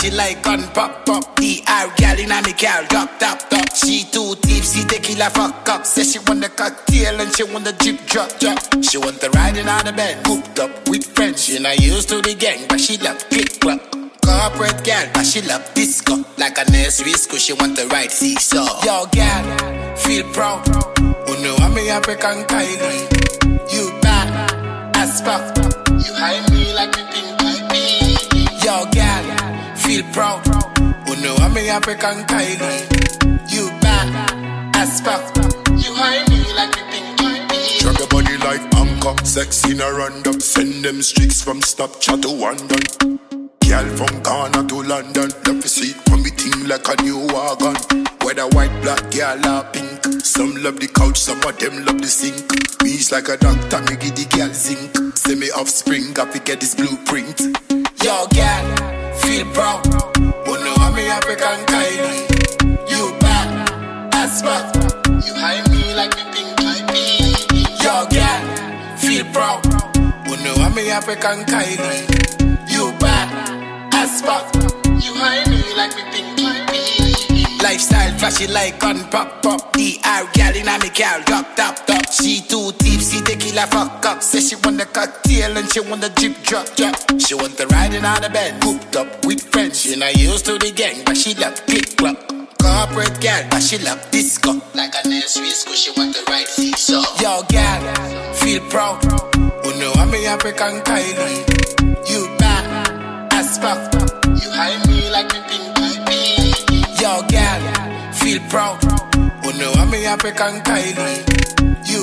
flashy like gun pop pop. DR gal in a me gal, drop top. She too tipsy, tequila fuck up. Say she want the cocktail and she want the drip drop. She want the riding on the bed, hooked up with friends. She not used to the gang, but she love click club. Corporate gal, but she love disco. Like a nursery school, she want the right seesaw. Yo gal, feel proud. Oh no, I'm a African Kylie. You bad as fuck. You hide me like me pink baby. Yo gal, feel proud. Oh no, I'm a African Kylie. You bad as fuck. You hide me like me pink baby. Drop your body like anchor, sex in a random. Send them streaks from Snapchat to London. Girl from Ghana to London. Love to see it on me team like a new wagon. Whether white, black, girl or pink. Some love the couch, some of them love the sink. Me's like a doctor, me give the girl zinc. Say me offspring, I fi get this blueprint. Yo girl, feel proud. Oh no, I'm a African Kylie. You bad as fuck. You hide me like me pink baby. Yo girl, feel proud. Oh no, I'm a African Kylie. You bad as fuck. You hide me like me pink baby. Lifestyle flashy like gun pop pop. DR gal in a me gal, drop top. She too tipsy, tequila fuck up. Say she want the cocktail and she want the drip drop. She want the riding on the bed, hooked up with friends. She not used to the gang, but she love click club. Corporate gal, but she love disco. Like a nursery school, she want the right seesaw. Yo gal, feel proud. Oh no, I'm a African Kylie. You bad as fuck. You hide me like me pink baby. Yo gal, feel proud. Oh no, I'm a African Kylie. You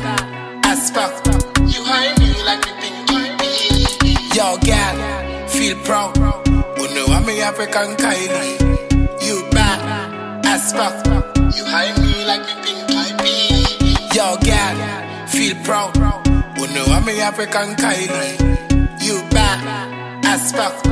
bad as fuck. You hide me like me pink baby. Yo gal, feel proud. Oh no, I'm a African Kylie. You bad as fuck. You hide me like me pink baby. Yo gal, feel proud. Oh no, I'm a African Kylie. You bad as fuck.